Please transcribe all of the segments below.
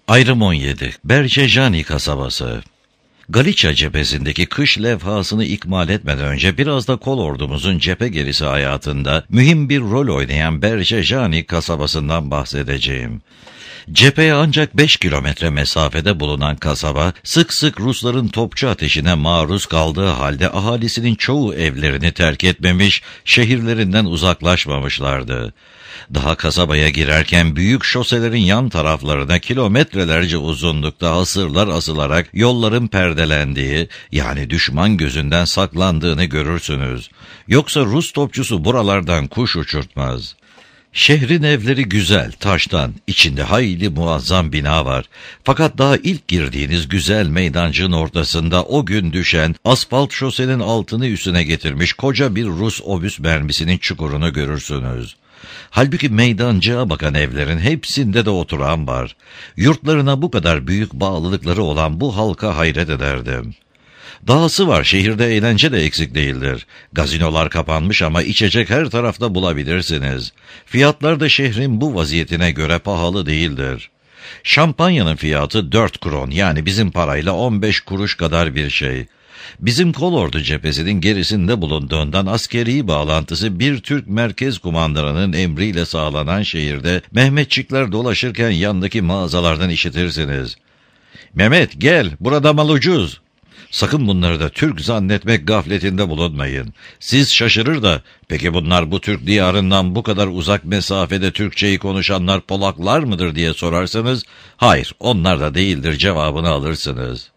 Ayrım 17. Bercejani kasabası. Galicia cephesindeki kış levhasını ikmal etmeden önce biraz da kol ordumuzun cephe gerisi hayatında mühim bir rol oynayan Bercejani kasabasından bahsedeceğim. Cepheye ancak 5 kilometre mesafede bulunan kasaba, sık sık Rusların topçu ateşine maruz kaldığı halde ahalisinin çoğu evlerini terk etmemiş, şehirlerinden uzaklaşmamışlardı. Daha kasabaya girerken büyük şoselerin yan taraflarına kilometrelerce uzunlukta hasırlar asılarak yolların perdelendiği, yani düşman gözünden saklandığını görürsünüz. Yoksa Rus topçusu buralardan kuş uçurtmaz. Şehrin evleri güzel, taştan, içinde hayli muazzam bina var. Fakat daha ilk girdiğiniz güzel meydancığın ortasında o gün düşen, asfalt şosenin altını üstüne getirmiş koca bir Rus obüs mermisinin çukurunu görürsünüz. Halbuki meydancığa bakan evlerin hepsinde de oturan var. Yurtlarına bu kadar büyük bağlılıkları olan bu halka hayret ederdim. Dahası var, şehirde eğlence de eksik değildir. Gazinolar kapanmış ama içecek her tarafta bulabilirsiniz. Fiyatlar da şehrin bu vaziyetine göre pahalı değildir. Şampanyanın fiyatı 4 kron, yani bizim parayla 15 kuruş kadar bir şey. Bizim kolordu cephesinin gerisinde bulunduğundan askeri bağlantısı bir Türk merkez kumandanının emriyle sağlanan şehirde Mehmetçikler dolaşırken yandaki mağazalardan işitirsiniz. "Mehmet gel, burada mal ucuz." Sakın bunları da Türk zannetmek gafletinde bulunmayın. Siz şaşırır da, peki bunlar bu Türk diyarından bu kadar uzak mesafede Türkçeyi konuşanlar Polaklar mıdır diye sorarsanız, hayır onlar da değildir cevabını alırsınız.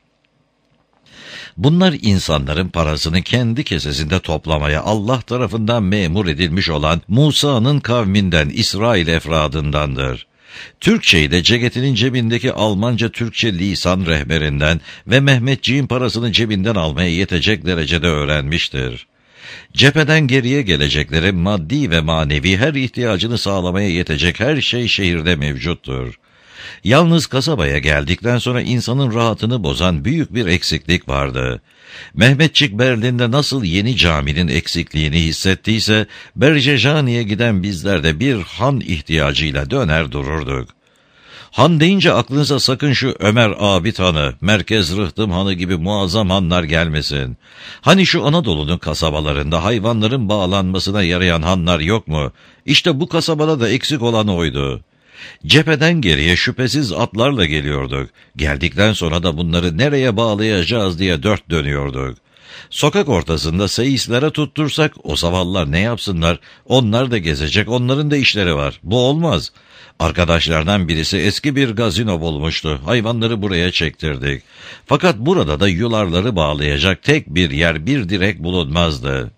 Bunlar insanların parasını kendi kesesinde toplamaya Allah tarafından memur edilmiş olan Musa'nın kavminden, İsrail efradındandır. Türkçeyi de ceketinin cebindeki Almanca Türkçe lisan rehberinden ve Mehmetçiğin parasını cebinden almaya yetecek derecede öğrenmiştir. Cepheden geriye gelecekleri maddi ve manevi her ihtiyacını sağlamaya yetecek her şey şehirde mevcuttur. Yalnız kasabaya geldikten sonra insanın rahatını bozan büyük bir eksiklik vardı. Mehmetçik Berlin'de nasıl yeni caminin eksikliğini hissettiyse, Bercejani'ye giden bizler de bir han ihtiyacıyla döner dururduk. Han deyince aklınıza sakın şu Ömer Abid Hanı, Merkez Rıhtım Hanı gibi muazzam hanlar gelmesin. Hani şu Anadolu'nun kasabalarında hayvanların bağlanmasına yarayan hanlar yok mu? İşte bu kasabada da eksik olan oydu. Cepheden geriye şüphesiz atlarla geliyorduk. Geldikten sonra da bunları nereye bağlayacağız diye dört dönüyorduk. Sokak ortasında seyislere tuttursak o zavallılar ne yapsınlar? Onlar da gezecek, onların da işleri var. Bu olmaz. Arkadaşlardan birisi eski bir gazino bulmuştu. Hayvanları buraya çektirdik. Fakat burada da yularları bağlayacak tek bir yer, bir direk bulunmazdı.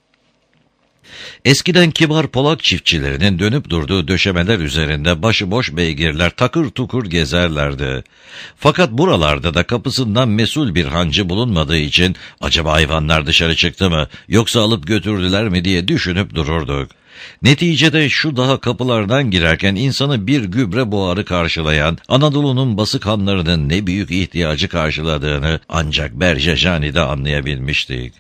Eskiden kibar Polak çiftçilerinin dönüp durduğu döşemeler üzerinde başıboş beygirler takır tukur gezerlerdi. Fakat buralarda da kapısından mesul bir hancı bulunmadığı için acaba hayvanlar dışarı çıktı mı yoksa alıp götürdüler mi diye düşünüp dururduk. Neticede şu daha kapılardan girerken insanı bir gübre buharı karşılayan Anadolu'nun basık hanlarının ne büyük ihtiyacı karşıladığını ancak Bercejani'de anlayabilmiştik.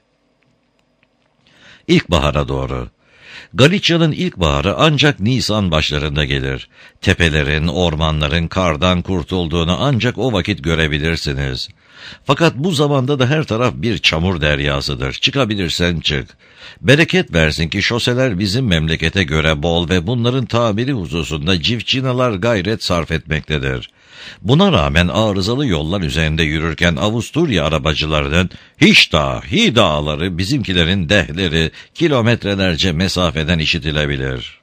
İlkbahara doğru. Galicia'nın ilkbaharı ancak Nisan başlarında gelir. Tepelerin, ormanların kardan kurtulduğunu ancak o vakit görebilirsiniz. Fakat bu zamanda da her taraf bir çamur deryasıdır. Çıkabilirsen çık. Bereket versin ki şoseler bizim memlekete göre bol ve bunların tamiri hususunda civcinalar gayret sarf etmektedir. Buna rağmen arızalı yollar üzerinde yürürken Avusturya arabacılarının hiç dahi dağları bizimkilerin dehleri kilometrelerce mesafeden işitilebilir.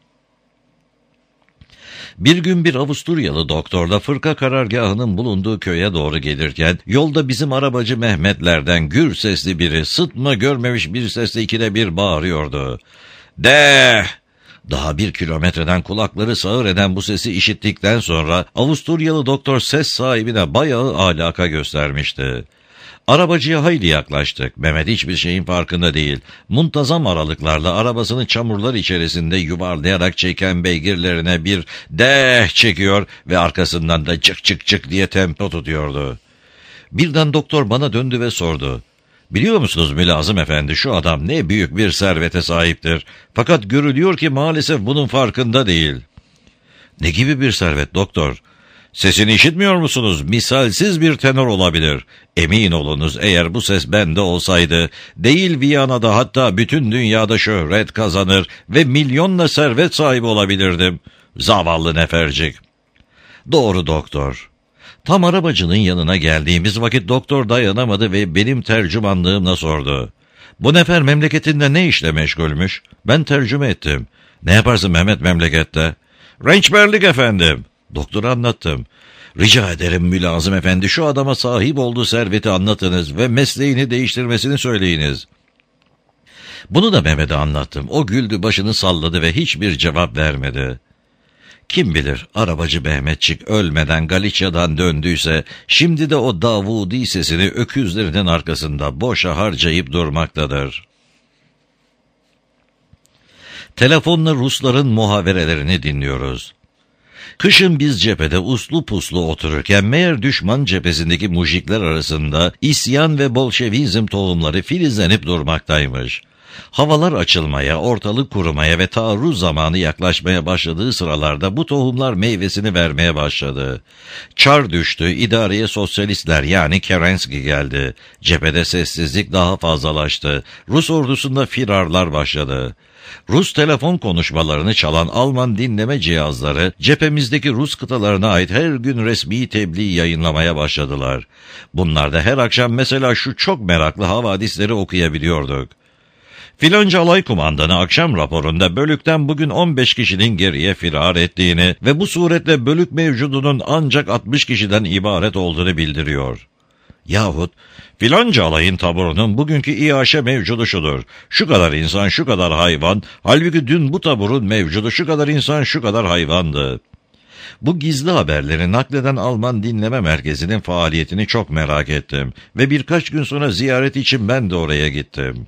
Bir gün bir Avusturyalı doktorla fırka karargahının bulunduğu köye doğru gelirken yolda bizim arabacı Mehmetlerden gür sesli biri sıtma görmemiş bir sesle ikide bir bağırıyordu. "Deh!" Daha 1 kilometreden kulakları sağır eden bu sesi işittikten sonra Avusturyalı doktor ses sahibine bayağı alaka göstermişti. Arabacıya hayli yaklaştık. Mehmet hiçbir şeyin farkında değil. Muntazam aralıklarla arabasını çamurlar içerisinde yuvarlayarak çeken beygirlerine bir deh çekiyor ve arkasından da çık çık çık diye tempo tutuyordu. Birden doktor bana döndü ve sordu. "Biliyor musunuz Mülazım Efendi, şu adam ne büyük bir servete sahiptir. Fakat görülüyor ki maalesef bunun farkında değil." "Ne gibi bir servet doktor?" Sesini işitmiyor musunuz? Misalsiz bir tenor olabilir. Emin olunuz, eğer bu ses bende olsaydı, değil Viyana'da, hatta bütün dünyada şöhret kazanır ve milyonla servet sahibi olabilirdim. Zavallı nefercik. Doğru doktor. Tam arabacının yanına geldiğimiz vakit doktor dayanamadı ve benim tercümanlığımla sordu. Bu nefer memleketinde ne işle meşgulmüş? Ben tercüme ettim. Ne yaparsın Mehmet memlekette? Rençberlik efendim. Doktora anlattım. Rica ederim mülazım efendi, şu adama sahip olduğu serveti anlatınız ve mesleğini değiştirmesini söyleyiniz. Bunu da Mehmet'e anlattım. O güldü, başını salladı ve hiçbir cevap vermedi. Kim bilir, arabacı Mehmetçik ölmeden Galicia'dan döndüyse, şimdi de o Davudi sesini öküzlerinin arkasında boşa harcayıp durmaktadır. Telefonla Rusların muhaberelerini dinliyoruz. Kışın biz cephede uslu puslu otururken meğer düşman cephesindeki mujikler arasında isyan ve Bolşevizm tohumları filizlenip durmaktaymış. Havalar açılmaya, ortalık kurumaya ve taarruz zamanı yaklaşmaya başladığı sıralarda bu tohumlar meyvesini vermeye başladı. Çar düştü, idareye sosyalistler yani Kerenski geldi. Cephede sessizlik daha fazlalaştı. Rus ordusunda firarlar başladı. Rus telefon konuşmalarını çalan Alman dinleme cihazları cephemizdeki Rus kıtalarına ait her gün resmi tebliğ yayınlamaya başladılar. Bunlarda her akşam mesela şu çok meraklı havadisleri okuyabiliyorduk. Filanca alay kumandanı akşam raporunda bölükten bugün 15 kişinin geriye firar ettiğini ve bu suretle bölük mevcudunun ancak 60 kişiden ibaret olduğunu bildiriyor. Yahut filanca alayın taburunun bugünkü iaşe mevcudu şudur. Şu kadar insan, şu kadar hayvan, halbuki dün bu taburun mevcudu şu kadar insan, şu kadar hayvandı. Bu gizli haberleri nakleden Alman dinleme merkezinin faaliyetini çok merak ettim ve birkaç gün sonra ziyaret için ben de oraya gittim.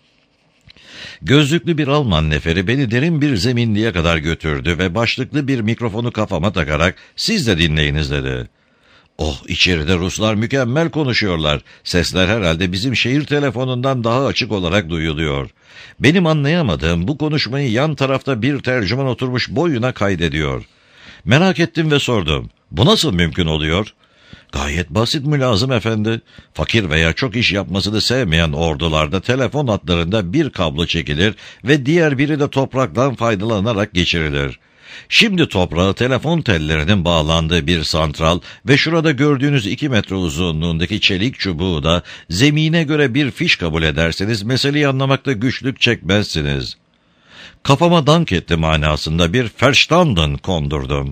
Gözlüklü bir Alman neferi beni derin bir zeminliğe kadar götürdü ve başlıklı bir mikrofonu kafama takarak "Siz de dinleyiniz" dedi. Oh, içeride Ruslar mükemmel konuşuyorlar. Sesler herhalde bizim şehir telefonundan daha açık olarak duyuluyor. Benim anlayamadığım bu konuşmayı yan tarafta bir tercüman oturmuş boyuna kaydediyor. Merak ettim ve sordum. Bu nasıl mümkün oluyor? Gayet basit mülazım efendi. Fakir veya çok iş yapmasını sevmeyen ordularda telefon hatlarında bir kablo çekilir ve diğer biri de topraktan faydalanarak geçirilir. Şimdi toprağı telefon tellerinin bağlandığı bir santral ve şurada gördüğünüz 2 metre uzunluğundaki çelik çubuğu da zemine göre bir fiş kabul ederseniz meseleyi anlamakta güçlük çekmezsiniz. Kafama dank etti manasında bir verstanden kondurdum.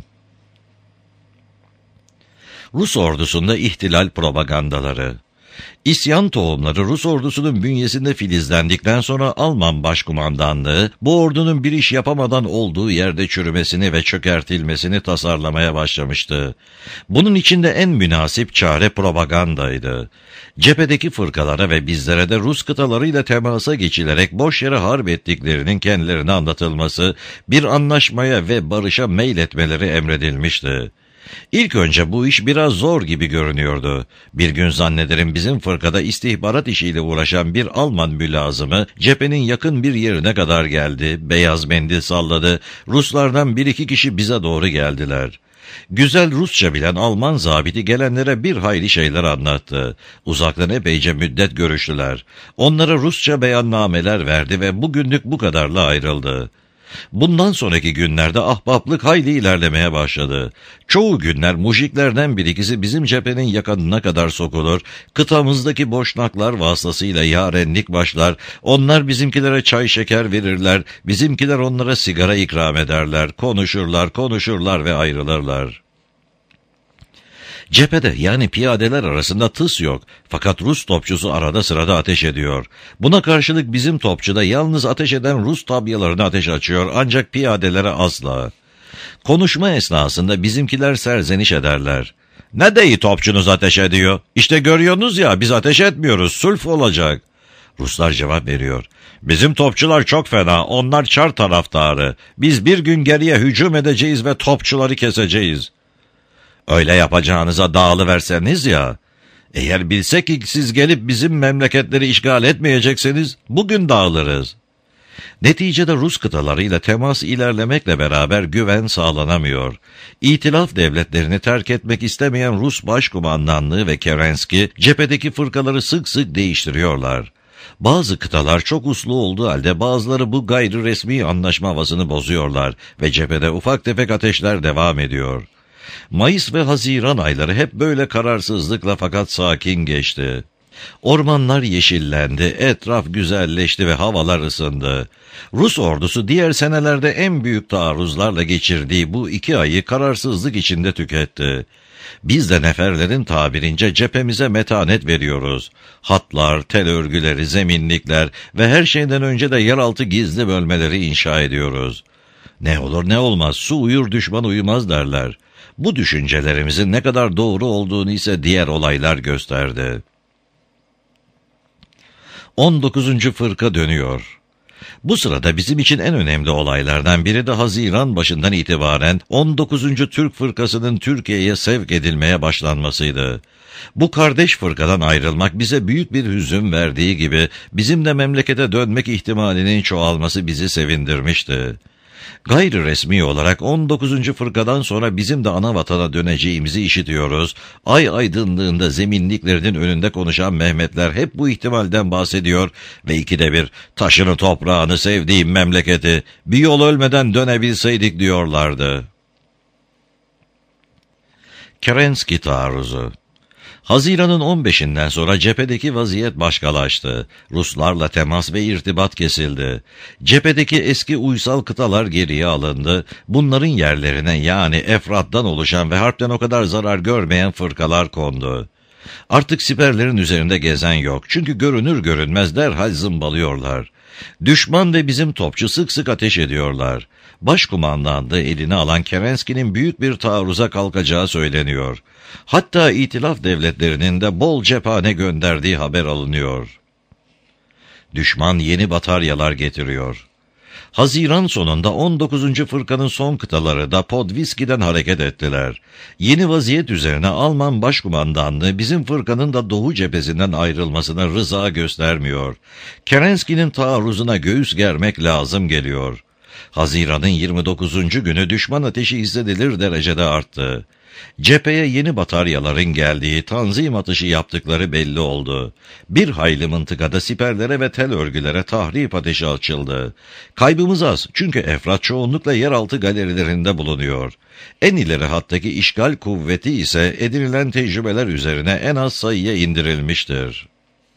Rus ordusunda ihtilal propagandaları. İsyan tohumları Rus ordusunun bünyesinde filizlendikten sonra Alman başkumandanlığı bu ordunun bir iş yapamadan olduğu yerde çürümesini ve çökertilmesini tasarlamaya başlamıştı. Bunun içinde en münasip çare propagandaydı. Cephedeki fırkalara ve bizlere de Rus kıtalarıyla temasa geçilerek boş yere harp ettiklerinin kendilerine anlatılması, bir anlaşmaya ve barışa meyletmeleri emredilmişti. İlk önce bu iş biraz zor gibi görünüyordu. Bir gün zannederim bizim fırkada istihbarat işiyle uğraşan bir Alman mülazımı cephenin yakın bir yerine kadar geldi, beyaz mendil salladı, Ruslardan 1-2 kişi bize doğru geldiler. Güzel Rusça bilen Alman zabiti gelenlere bir hayli şeyler anlattı. Uzaktan epeyce müddet görüştüler. Onlara Rusça beyannameler verdi ve bugünlük bu kadarla ayrıldı. Bundan sonraki günlerde ahbaplık hayli ilerlemeye başladı. Çoğu günler mujiklerden bir ikisi bizim cephenin yakınına kadar sokulur, kıtamızdaki boşnaklar vasıtasıyla yarenlik başlar, onlar bizimkilere çay şeker verirler, bizimkiler onlara sigara ikram ederler, konuşurlar ve ayrılırlar. Cephede yani piyadeler arasında tıs yok. Fakat Rus topçusu arada sırada ateş ediyor. Buna karşılık bizim topçu da yalnız ateş eden Rus tabyalarına ateş açıyor ancak piyadelere asla. Konuşma esnasında bizimkiler serzeniş ederler. Ne de iyi topçunuz ateş ediyor. İşte görüyorsunuz ya, biz ateş etmiyoruz, sulh olacak. Ruslar cevap veriyor. Bizim topçular çok fena, onlar Çar taraftarı. Biz bir gün geriye hücum edeceğiz ve topçuları keseceğiz. Öyle yapacağınıza dağılıverseniz ya. Eğer bilsek ki siz gelip bizim memleketleri işgal etmeyecekseniz bugün dağılırız. Neticede Rus kıtalarıyla temas ilerlemekle beraber güven sağlanamıyor. İtilaf devletlerini terk etmek istemeyen Rus Başkumandanlığı ve Kerenski cephedeki fırkaları sık sık değiştiriyorlar. Bazı kıtalar çok uslu olduğu halde bazıları bu gayri resmi anlaşma havasını bozuyorlar ve cephede ufak tefek ateşler devam ediyor. Mayıs ve Haziran ayları hep böyle kararsızlıkla fakat sakin geçti. Ormanlar yeşillendi, etraf güzelleşti ve havalar ısındı. Rus ordusu diğer senelerde en büyük taarruzlarla geçirdiği bu 2 ayı kararsızlık içinde tüketti. Biz de neferlerin tabirince cephemize metanet veriyoruz. Hatlar, tel örgüleri, zeminlikler ve her şeyden önce de yeraltı gizli bölmeleri inşa ediyoruz. Ne olur ne olmaz, su uyur düşman uyumaz derler. Bu düşüncelerimizin ne kadar doğru olduğunu ise diğer olaylar gösterdi. 19. fırka dönüyor. Bu sırada bizim için en önemli olaylardan biri de Haziran başından itibaren 19. Türk fırkasının Türkiye'ye sevk edilmeye başlanmasıydı. Bu kardeş fırkadan ayrılmak bize büyük bir hüzün verdiği gibi bizim de memlekete dönmek ihtimalinin çoğalması bizi sevindirmişti. Gayri resmi olarak 19. fırkadan sonra bizim de ana vatana döneceğimizi işitiyoruz. Ay aydınlığında zeminliklerinin önünde konuşan Mehmetler hep bu ihtimalden bahsediyor ve 2'de 1 taşını toprağını sevdiğim memleketi bir yol ölmeden dönebilseydik diyorlardı. Kerenski taarruzu. Haziran'ın 15'inden sonra cephedeki vaziyet başkalaştı. Ruslarla temas ve irtibat kesildi. Cephedeki eski uysal kıtalar geriye alındı. Bunların yerlerine yani Efrat'tan oluşan ve harpten o kadar zarar görmeyen fırkalar kondu. Artık siperlerin üzerinde gezen yok. Çünkü görünür görünmez derhal zımbalıyorlar. Düşman ve bizim topçu sık sık ateş ediyorlar. Başkumandanlığı eline alan Kerenski'nin büyük bir taarruza kalkacağı söyleniyor. Hatta İtilaf devletlerinin de bol cephane gönderdiği haber alınıyor. Düşman yeni bataryalar getiriyor. Haziran sonunda 19. fırkanın son kıtaları da Podviski'den hareket ettiler. Yeni vaziyet üzerine Alman Başkumandanlığı bizim fırkanın da Doğu cephesinden ayrılmasına rıza göstermiyor. Kerenski'nin taarruzuna göğüs germek lazım geliyor. Haziran'ın 29. günü düşman ateşi hissedilir derecede arttı. Cepheye yeni bataryaların geldiği, tanzim atışı yaptıkları belli oldu. Bir hayli mıntıkada siperlere ve tel örgülere tahrip ateşi açıldı. Kaybımız az çünkü Efrat çoğunlukla yeraltı galerilerinde bulunuyor. En ileri hattaki işgal kuvveti ise edinilen tecrübeler üzerine en az sayıya indirilmiştir.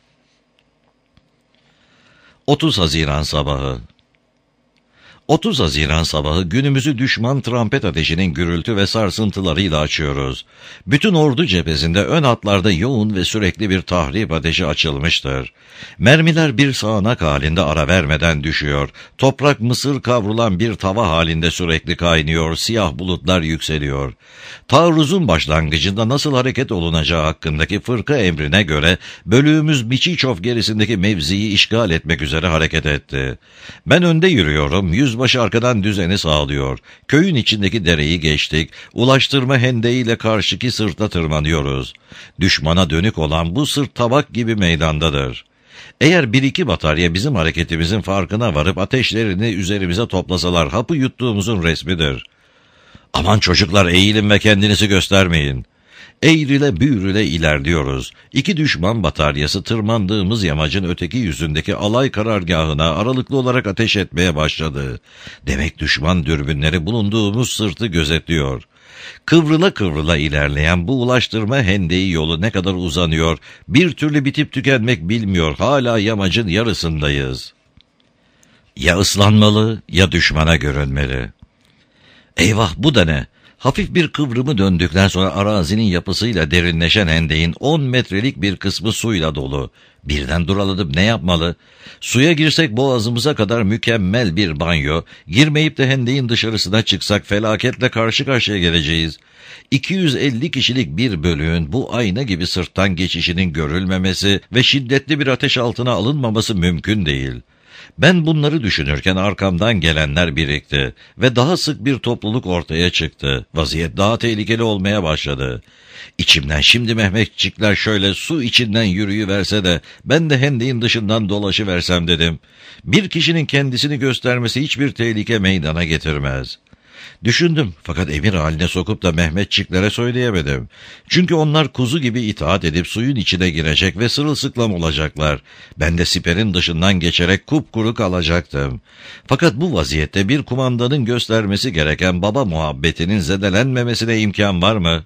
30 Haziran sabahı. 30 Haziran sabahı günümüzü düşman trampet ateşinin gürültü ve sarsıntılarıyla açıyoruz. Bütün ordu cephesinde ön hatlarda yoğun ve sürekli bir tahrip ateşi açılmıştır. Mermiler bir sağanak halinde ara vermeden düşüyor. Toprak mısır kavrulan bir tava halinde sürekli kaynıyor. Siyah bulutlar yükseliyor. Taarruzun başlangıcında nasıl hareket olunacağı hakkındaki fırka emrine göre bölüğümüz Biçiçov gerisindeki mevziyi işgal etmek üzere hareket etti. Ben önde yürüyorum. Yüzbaşı arkadan düzeni sağlıyor. Köyün içindeki dereyi geçtik. Ulaştırma hendeğiyle karşıki sırta tırmanıyoruz. Düşmana dönük olan bu sırt tabak gibi meydandadır. Eğer 1-2 batarya bizim hareketimizin farkına varıp ateşlerini üzerimize toplasalar hapı yuttuğumuzun resmidir. Aman çocuklar eğilin ve kendinizi göstermeyin. Eğrile büğrüle ilerliyoruz. 2 düşman bataryası tırmandığımız yamacın öteki yüzündeki alay karargahına aralıklı olarak ateş etmeye başladı. Demek düşman dürbünleri bulunduğumuz sırtı gözetliyor. Kıvrıla kıvrıla ilerleyen bu ulaştırma hendeği yolu ne kadar uzanıyor, bir türlü bitip tükenmek bilmiyor, hala yamacın yarısındayız. Ya ıslanmalı ya düşmana görünmeli. Eyvah bu da ne? Hafif bir kıvrımı döndükten sonra arazinin yapısıyla derinleşen hendeğin 10 metrelik bir kısmı suyla dolu. Birden duraladım, ne yapmalı? Suya girsek boğazımıza kadar mükemmel bir banyo, girmeyip de hendeğin dışarısına çıksak felaketle karşı karşıya geleceğiz. 250 kişilik bir bölüğün bu ayna gibi sırttan geçişinin görülmemesi ve şiddetli bir ateş altına alınmaması mümkün değil. Ben bunları düşünürken arkamdan gelenler birikti ve daha sık bir topluluk ortaya çıktı. Vaziyet daha tehlikeli olmaya başladı. İçimden şimdi Mehmetçikler şöyle su içinden yürüyüverse de ben de hendeğin dışından dolaşıversem dedim. Bir kişinin kendisini göstermesi hiçbir tehlike meydana getirmez. Düşündüm fakat emir haline sokup da Mehmetçiklere söyleyemedim. Çünkü onlar kuzu gibi itaat edip suyun içine girecek ve sırılsıklam olacaklar. Ben de siperin dışından geçerek kupkuru kalacaktım. Fakat bu vaziyette bir kumandanın göstermesi gereken baba muhabbetinin zedelenmemesine imkan var mı?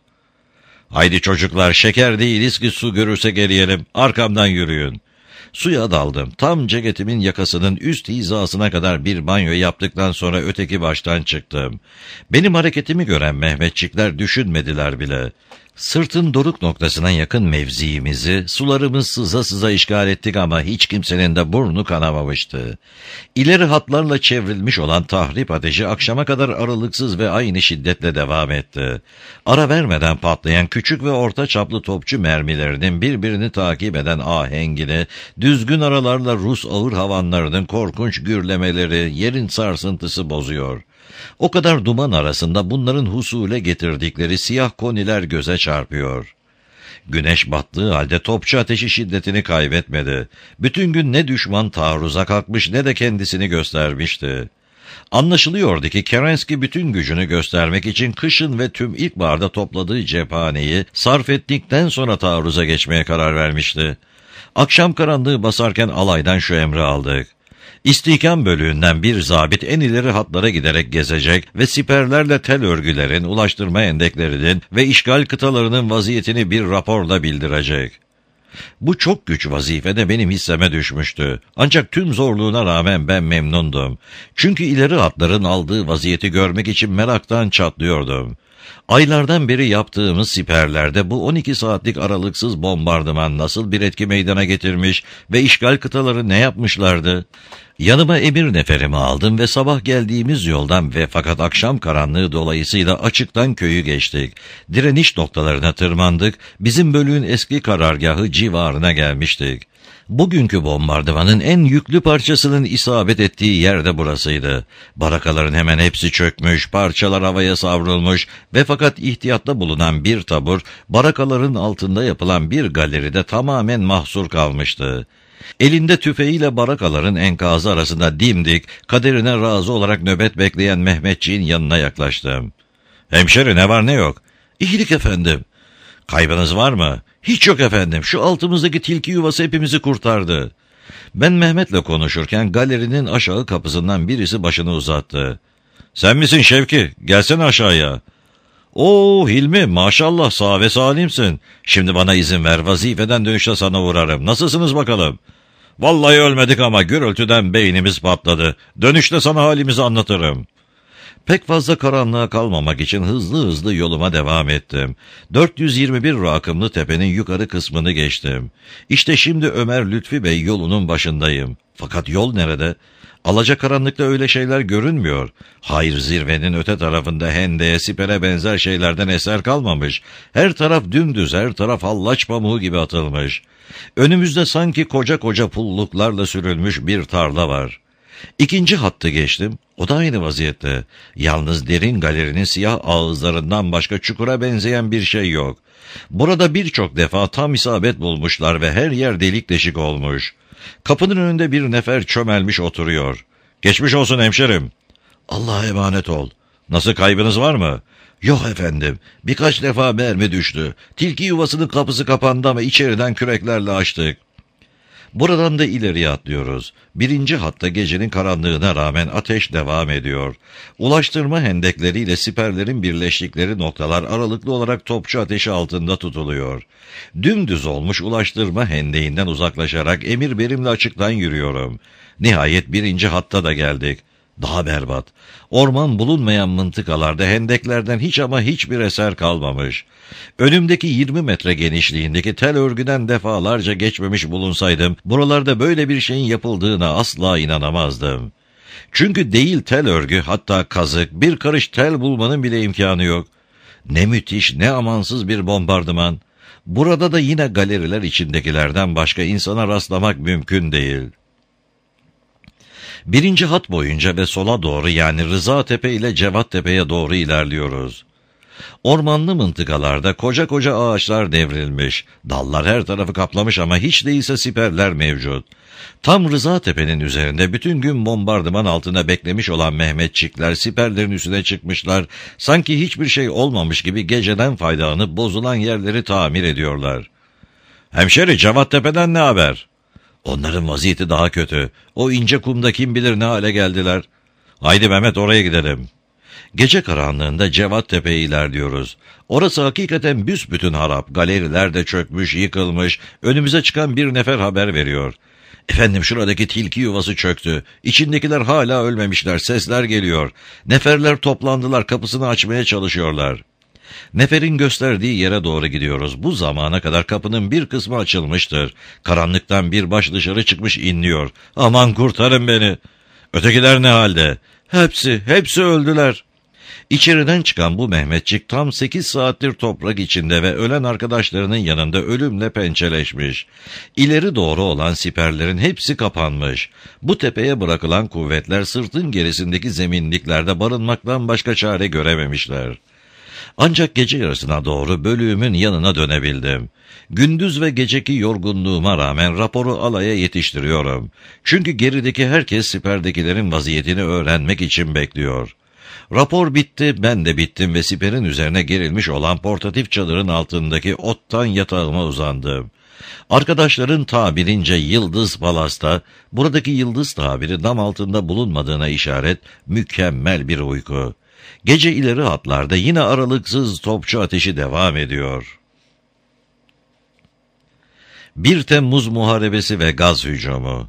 Haydi çocuklar, şeker değiliz ki su görürse eriyelim, arkamdan yürüyün. Suya daldım. Tam ceketimin yakasının üst hizasına kadar bir banyo yaptıktan sonra öteki baştan çıktım. Benim hareketimi gören Mehmetçikler düşünmediler bile. Sırtın doruk noktasına yakın mevziimizi sularımız sıza sıza işgal ettik ama hiç kimsenin de burnu kanamamıştı. İleri hatlarla çevrilmiş olan tahrip ateşi akşama kadar aralıksız ve aynı şiddetle devam etti. Ara vermeden patlayan küçük ve orta çaplı topçu mermilerinin birbirini takip eden ahengini, düzgün aralarla Rus ağır havanlarının korkunç gürlemeleri, yerin sarsıntısı bozuyor. O kadar duman arasında bunların husule getirdikleri siyah koniler göze çarpıyor. Güneş battığı halde topçu ateşi şiddetini kaybetmedi. Bütün gün ne düşman taarruza kalkmış ne de kendisini göstermişti. Anlaşılıyordu ki Kerenski bütün gücünü göstermek için kışın ve tüm ilkbaharda topladığı cephaneyi sarf ettikten sonra taarruza geçmeye karar vermişti. Akşam karanlığı basarken alaydan şu emri aldık. İstihkam bölüğünden bir zabit en ileri hatlara giderek gezecek ve siperlerle tel örgülerin, ulaştırma endeklerinin ve işgal kıtalarının vaziyetini bir raporla bildirecek. Bu çok güç vazife de benim hisseme düşmüştü. Ancak tüm zorluğuna rağmen ben memnundum. Çünkü ileri hatların aldığı vaziyeti görmek için meraktan çatlıyordum. Aylardan beri yaptığımız siperlerde bu 12 saatlik aralıksız bombardıman nasıl bir etki meydana getirmiş ve işgal kıtaları ne yapmışlardı? Yanıma emir neferimi aldım ve sabah geldiğimiz yoldan ve fakat akşam karanlığı dolayısıyla açıktan köyü geçtik. Direniş noktalarına tırmandık, bizim bölüğün eski karargahı civarına gelmiştik. Bugünkü bombardımanın en yüklü parçasının isabet ettiği yer de burasıydı. Barakaların hemen hepsi çökmüş, parçalar havaya savrulmuş ve fakat ihtiyatta bulunan bir tabur, barakaların altında yapılan bir galeride tamamen mahsur kalmıştı. Elinde tüfeğiyle barakaların enkazı arasında dimdik, kaderine razı olarak nöbet bekleyen Mehmetçiğin yanına yaklaştım. "Hemşeri, ne var ne yok?" "İyilik efendim." "Kaybınız var mı?" "Hiç yok efendim. Şu altımızdaki tilki yuvası hepimizi kurtardı." Ben Mehmet'le konuşurken galerinin aşağı kapısından birisi başını uzattı. "Sen misin Şevki? Gelsene aşağıya." "Oo Hilmi, maşallah sağ ve salimsin. Şimdi bana izin ver, vazifeden dönüşte sana uğrarım. Nasılsınız bakalım?" "Vallahi ölmedik ama gürültüden beynimiz patladı. Dönüşte sana halimizi anlatırım." Pek fazla karanlığa kalmamak için hızlı hızlı yoluma devam ettim. 421 rakımlı tepenin yukarı kısmını geçtim. İşte şimdi Ömer Lütfi Bey yolunun başındayım. Fakat yol nerede? Alacakaranlıkta öyle şeyler görünmüyor. Hayır, zirvenin öte tarafında hendeye, sipere benzer şeylerden eser kalmamış. Her taraf dümdüz, her taraf hallaç pamuğu gibi atılmış. Önümüzde sanki koca koca pulluklarla sürülmüş bir tarla var. İkinci hattı geçtim. O da aynı vaziyette. Yalnız derin galerinin siyah ağızlarından başka çukura benzeyen bir şey yok. Burada birçok defa tam isabet bulmuşlar ve her yer delik deşik olmuş. Kapının önünde bir nefer çömelmiş oturuyor. "Geçmiş olsun hemşerim." "Allah'a emanet ol." "Nasıl, kaybınız var mı?" "Yok efendim. Birkaç defa mermi düştü. Tilki yuvasının kapısı kapandı ama içeriden küreklerle açtık." Buradan da ileriye atlıyoruz. Birinci hatta gecenin karanlığına rağmen ateş devam ediyor. Ulaştırma hendekleriyle siperlerin birleştikleri noktalar aralıklı olarak topçu ateşi altında tutuluyor. Dümdüz olmuş ulaştırma hendeğinden uzaklaşarak emir berimle açıktan yürüyorum. Nihayet birinci hatta da geldik. Daha berbat. Orman bulunmayan mıntıkalarda hendeklerden hiç ama hiçbir eser kalmamış. Önümdeki 20 metre genişliğindeki tel örgüden defalarca geçmemiş bulunsaydım, buralarda böyle bir şeyin yapıldığına asla inanamazdım. Çünkü değil tel örgü, hatta kazık, bir karış tel bulmanın bile imkanı yok. Ne müthiş, ne amansız bir bombardıman. Burada da yine galeriler içindekilerden başka insana rastlamak mümkün değil. Birinci hat boyunca ve sola doğru, yani Rıza Tepe ile Cevat Tepe'ye doğru ilerliyoruz. Ormanlı mıntıkalarda koca koca ağaçlar devrilmiş, dallar her tarafı kaplamış ama hiç değilse siperler mevcut. Tam Rıza Tepe'nin üzerinde bütün gün bombardıman altında beklemiş olan Mehmetçikler siperlerin üstüne çıkmışlar, sanki hiçbir şey olmamış gibi geceden faydalanıp bozulan yerleri tamir ediyorlar. "Hemşeri, Cevat Tepe'den ne haber?" "Onların vaziyeti daha kötü. O ince kumda kim bilir ne hale geldiler." "Haydi Mehmet, oraya gidelim." Gece karanlığında Cevat Tepe'ye ilerliyoruz. Orası hakikaten büsbütün harap, galeriler de çökmüş, yıkılmış, önümüze çıkan bir nefer haber veriyor. "Efendim, şuradaki tilki yuvası çöktü. İçindekiler hala ölmemişler, sesler geliyor. Neferler toplandılar, kapısını açmaya çalışıyorlar." Neferin gösterdiği yere doğru gidiyoruz. Bu zamana kadar kapının bir kısmı açılmıştır. Karanlıktan bir baş dışarı çıkmış inliyor. "Aman kurtarın beni." "Ötekiler ne halde?" Hepsi öldüler." İçeriden çıkan bu Mehmetçik tam 8 saattir toprak içinde ve ölen arkadaşlarının yanında ölümle pençeleşmiş. İleri doğru olan siperlerin hepsi kapanmış. Bu tepeye bırakılan kuvvetler sırtın gerisindeki zeminliklerde barınmaktan başka çare görememişler. Ancak gece yarısına doğru bölüğümün yanına dönebildim. Gündüz ve geceki yorgunluğuma rağmen raporu alaya yetiştiriyorum. Çünkü gerideki herkes siperdekilerin vaziyetini öğrenmek için bekliyor. Rapor bitti, ben de bittim ve siperin üzerine gerilmiş olan portatif çadırın altındaki ottan yatağıma uzandım. Arkadaşların tabirince Yıldız Palas'ta, buradaki Yıldız tabiri dam altında bulunmadığına işaret, mükemmel bir uyku. Gece ileri hatlarda yine aralıksız topçu ateşi devam ediyor. 1 Temmuz Muharebesi ve gaz hücumu.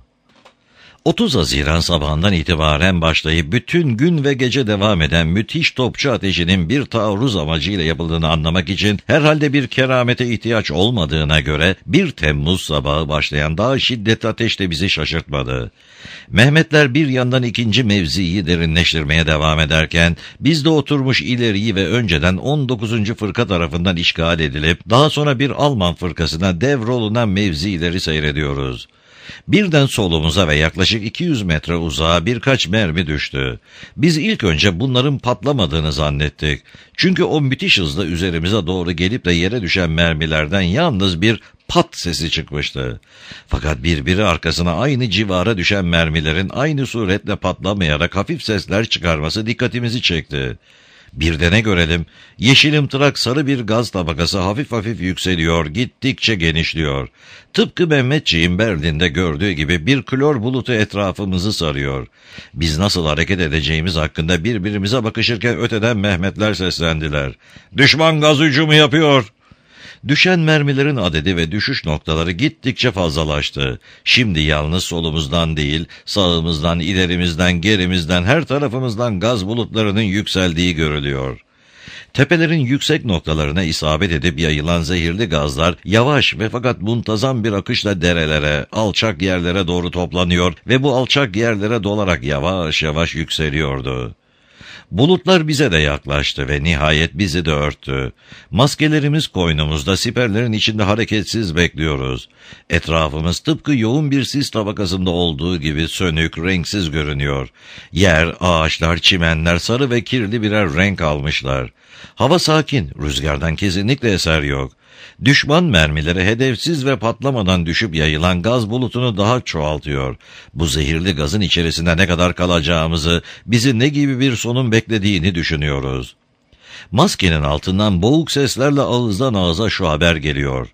30 Haziran sabahından itibaren başlayıp bütün gün ve gece devam eden müthiş topçu ateşinin bir taarruz amacıyla yapıldığını anlamak için herhalde bir keramete ihtiyaç olmadığına göre 1 Temmuz sabahı başlayan daha şiddetli ateş de bizi şaşırtmadı. Mehmetler bir yandan ikinci mevziyi derinleştirmeye devam ederken biz de oturmuş ileriyi ve önceden 19. fırka tarafından işgal edilip daha sonra bir Alman fırkasına devrolunan mevzileri seyrediyoruz. Birden solumuza ve yaklaşık 200 metre uzağa birkaç mermi düştü. Biz ilk önce bunların patlamadığını zannettik. Çünkü o müthiş hızla üzerimize doğru gelip de yere düşen mermilerden yalnız bir pat sesi çıkmıştı. Fakat birbiri arkasına aynı civara düşen mermilerin aynı suretle patlamayarak hafif sesler çıkarması dikkatimizi çekti. Bir de ne görelim, yeşilimtırak sarı bir gaz tabakası hafif hafif yükseliyor, gittikçe genişliyor. Tıpkı Mehmetçiğin Berlin'de gördüğü gibi bir klor bulutu etrafımızı sarıyor. Biz nasıl hareket edeceğimiz hakkında birbirimize bakışırken öteden Mehmetler seslendiler. "Düşman gaz hücumu yapıyor!" Düşen mermilerin adedi ve düşüş noktaları gittikçe fazlalaştı. Şimdi yalnız solumuzdan değil, sağımızdan, ilerimizden, gerimizden, her tarafımızdan gaz bulutlarının yükseldiği görülüyor. Tepelerin yüksek noktalarına isabet edip yayılan zehirli gazlar yavaş ve fakat muntazam bir akışla derelere, alçak yerlere doğru toplanıyor ve bu alçak yerlere dolarak yavaş yavaş yükseliyordu. Bulutlar bize de yaklaştı ve nihayet bizi de örttü. Maskelerimiz koynumuzda, siperlerin içinde hareketsiz bekliyoruz. Etrafımız tıpkı yoğun bir sis tabakasında olduğu gibi sönük, renksiz görünüyor. Yer, ağaçlar, çimenler sarı ve kirli birer renk almışlar. Hava sakin, rüzgardan kesinlikle eser yok. Düşman mermileri hedefsiz ve patlamadan düşüp yayılan gaz bulutunu daha çoğaltıyor. Bu zehirli gazın içerisinde ne kadar kalacağımızı, bizi ne gibi bir sonun beklediğini düşünüyoruz. Maskenin altından boğuk seslerle ağızdan ağıza şu haber geliyor.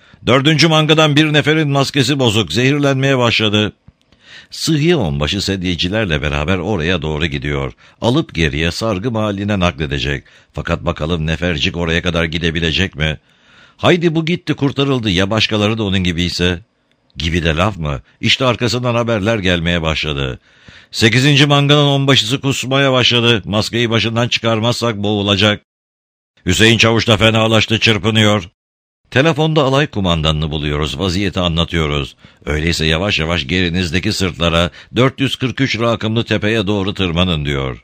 4. mangadan bir neferin maskesi bozuk, zehirlenmeye başladı. Sıhhi onbaşı sedyecilerle beraber oraya doğru gidiyor. Alıp geriye sargı mahalline nakledecek. Fakat bakalım nefercik oraya kadar gidebilecek mi? Haydi bu gitti, kurtarıldı, ya başkaları da onun gibiyse? Gibi de laf mı? İşte arkasından haberler gelmeye başladı. 8. manganın onbaşısı kusmaya başladı. Maskeyi başından çıkarmazsak boğulacak. Hüseyin Çavuş da fenalaştı, çırpınıyor. Telefonda alay kumandanını buluyoruz, vaziyeti anlatıyoruz. Öyleyse yavaş yavaş gerinizdeki sırtlara 443 rakımlı tepeye doğru tırmanın diyor.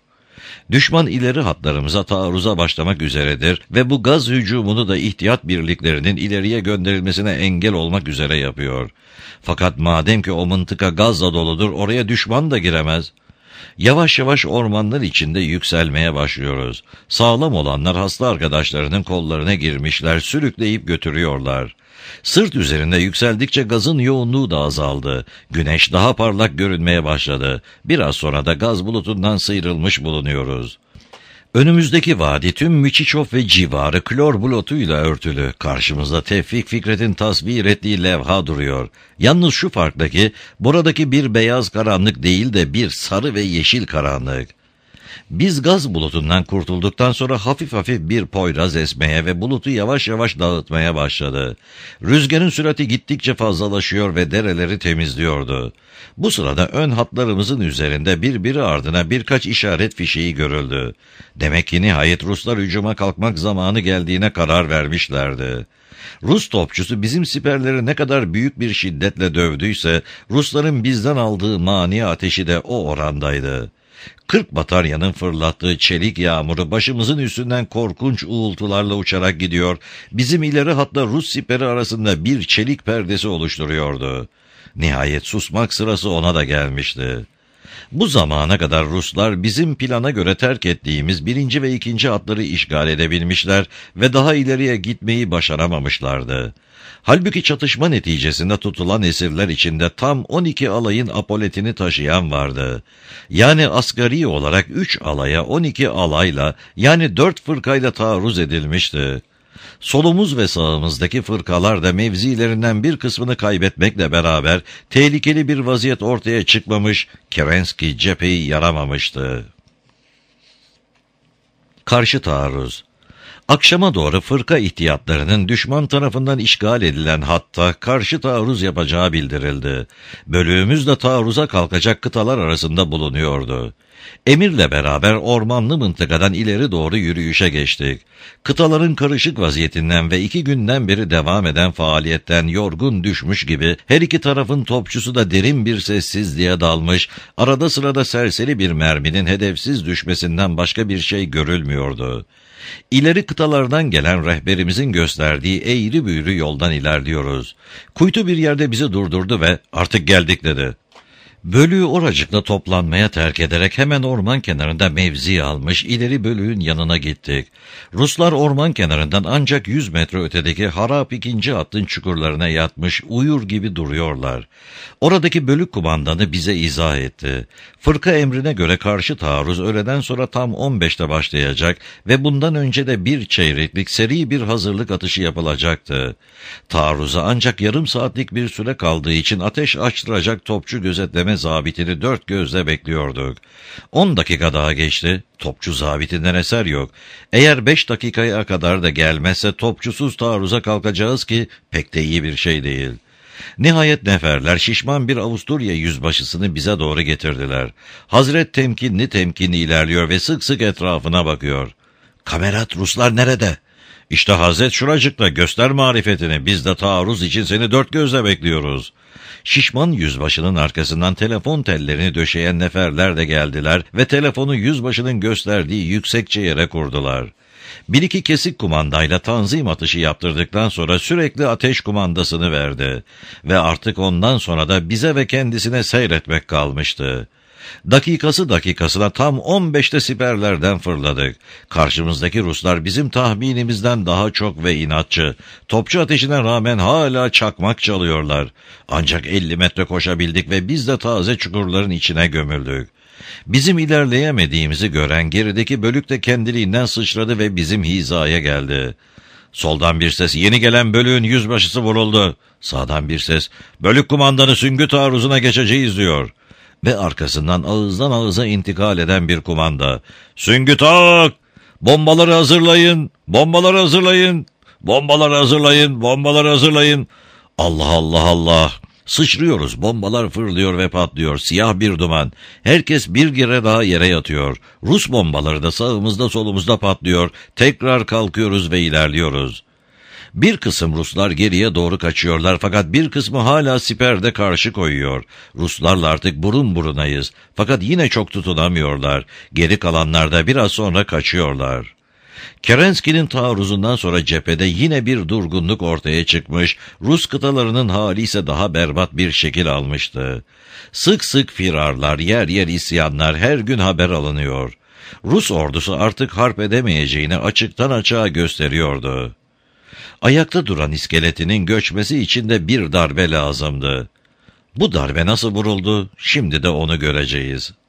Düşman ileri hatlarımıza taarruza başlamak üzeredir ve bu gaz hücumunu da ihtiyat birliklerinin ileriye gönderilmesine engel olmak üzere yapıyor. Fakat madem ki o mıntıka gazla doludur, oraya düşman da giremez. Yavaş yavaş ormanlar içinde yükselmeye başlıyoruz. Sağlam olanlar hasta arkadaşlarının kollarına girmişler, sürükleyip götürüyorlar. Sırt üzerinde yükseldikçe gazın yoğunluğu da azaldı. Güneş daha parlak görünmeye başladı. Biraz sonra da gaz bulutundan sıyrılmış bulunuyoruz. Önümüzdeki vadi tüm Müçiçov ve civarı klor bulutuyla örtülü. Karşımızda Tevfik Fikret'in tasvir ettiği levha duruyor. Yalnız şu farklı ki buradaki bir beyaz karanlık değil de bir sarı ve yeşil karanlık. Biz gaz bulutundan kurtulduktan sonra hafif hafif bir poyraz esmeye ve bulutu yavaş yavaş dağıtmaya başladı. Rüzgarın sürati gittikçe fazlalaşıyor ve dereleri temizliyordu. Bu sırada ön hatlarımızın üzerinde birbiri ardına birkaç işaret fişeği görüldü. Demek ki nihayet Ruslar hücuma kalkmak zamanı geldiğine karar vermişlerdi. Rus topçusu bizim siperleri ne kadar büyük bir şiddetle dövdüyse, Rusların bizden aldığı mani ateşi de o orandaydı. 40 bataryanın fırlattığı çelik yağmuru başımızın üstünden korkunç uğultularla uçarak gidiyor, bizim ileri hatta Rus siperi arasında bir çelik perdesi oluşturuyordu. Nihayet susmak sırası ona da gelmişti. Bu zamana kadar Ruslar bizim plana göre terk ettiğimiz 1. ve 2. hatları işgal edebilmişler ve daha ileriye gitmeyi başaramamışlardı. Halbuki çatışma neticesinde tutulan esirler içinde tam 12 alayın apoletini taşıyan vardı. Yani asgari olarak 3 alaya 12 alayla yani 4 fırkayla taarruz edilmişti. Solumuz ve sağımızdaki fırkalar da mevzilerinden bir kısmını kaybetmekle beraber tehlikeli bir vaziyet ortaya çıkmamış, Kerenski cepheyi yaramamıştı. Karşı taarruz. Akşama doğru fırka ihtiyatlarının düşman tarafından işgal edilen hatta karşı taarruz yapacağı bildirildi. Bölüğümüz de taarruza kalkacak kıtalar arasında bulunuyordu. Emirle beraber ormanlı mıntıkadan ileri doğru yürüyüşe geçtik. Kıtaların karışık vaziyetinden ve 2 günden beri devam eden faaliyetten yorgun düşmüş gibi her iki tarafın topçusu da derin bir sessizliğe dalmış, arada sırada serseri bir merminin hedefsiz düşmesinden başka bir şey görülmüyordu. İleri kıtalardan gelen rehberimizin gösterdiği eğri büğrü yoldan ilerliyoruz. Kuytu bir yerde bizi durdurdu ve "Artık geldik" dedi. Bölüğü oracıkla toplanmaya terk ederek hemen orman kenarında mevzi almış, ileri bölüğün yanına gittik. Ruslar orman kenarından ancak 100 metre ötedeki harap 2. hattın çukurlarına yatmış, uyur gibi duruyorlar. Oradaki bölük kumandanı bize izah etti. Fırka emrine göre karşı taarruz öğleden sonra tam 15'te başlayacak ve bundan önce de bir çeyreklik seri bir hazırlık atışı yapılacaktı. Taarruza ancak yarım saatlik bir süre kaldığı için ateş açtıracak topçu gözetleme zabitini 4 gözle bekliyorduk. 10 dakika daha geçti. Topçu zabitinden eser yok. Eğer 5 dakikaya kadar da gelmezse topçusuz taarruza kalkacağız ki pek de iyi bir şey değil. Nihayet neferler şişman bir Avusturya yüzbaşısını bize doğru getirdiler. Hazret temkinli ilerliyor ve sık sık etrafına bakıyor. "Kamerat, Ruslar nerede?" "İşte Hazret şuracıkta, göster marifetini, biz de taarruz için seni 4 gözle bekliyoruz." Şişman yüzbaşının arkasından telefon tellerini döşeyen neferler de geldiler ve telefonu yüzbaşının gösterdiği yüksekçe yere kurdular. 1-2 kesik kumandayla tanzim atışı yaptırdıktan sonra sürekli ateş kumandasını verdi ve artık ondan sonra da bize ve kendisine seyretmek kalmıştı. Dakikasına tam 15'te siperlerden fırladık. Karşımızdaki Ruslar bizim tahminimizden daha çok ve inatçı. Topçu ateşine rağmen hala çakmak çalıyorlar. Ancak 50 metre koşabildik ve biz de taze çukurların içine gömüldük. Bizim ilerleyemediğimizi gören gerideki bölük de kendiliğinden sıçradı ve bizim hizaya geldi. Soldan bir ses, "Yeni gelen bölüğün yüzbaşısı vuruldu." Sağdan bir ses, "Bölük kumandanı Süngü taarruzuna geçeceğiz" diyor. Ve arkasından ağızdan ağıza intikal eden bir kumanda, "Süngü tak! Bombaları hazırlayın! Bombaları hazırlayın! Bombaları hazırlayın! Bombaları hazırlayın!" Allah Allah Allah! Sıçrıyoruz, bombalar fırlıyor ve patlıyor, siyah bir duman. Herkes bir kere daha yere yatıyor. Rus bombaları da sağımızda solumuzda patlıyor. Tekrar kalkıyoruz ve ilerliyoruz. Bir kısım Ruslar geriye doğru kaçıyorlar fakat bir kısmı hala siperde karşı koyuyor. Ruslarla artık burun burunayız fakat yine çok tutunamıyorlar. Geri kalanlar da biraz sonra kaçıyorlar. Kerenski'nin taarruzundan sonra cephede yine bir durgunluk ortaya çıkmış, Rus kıtalarının hali ise daha berbat bir şekil almıştı. Sık sık firarlar, yer yer isyanlar her gün haber alınıyor. Rus ordusu artık harp edemeyeceğini açıktan açığa gösteriyordu. Ayakta duran iskeletinin göçmesi için de bir darbe lazımdı. Bu darbe nasıl vuruldu? Şimdi de onu göreceğiz.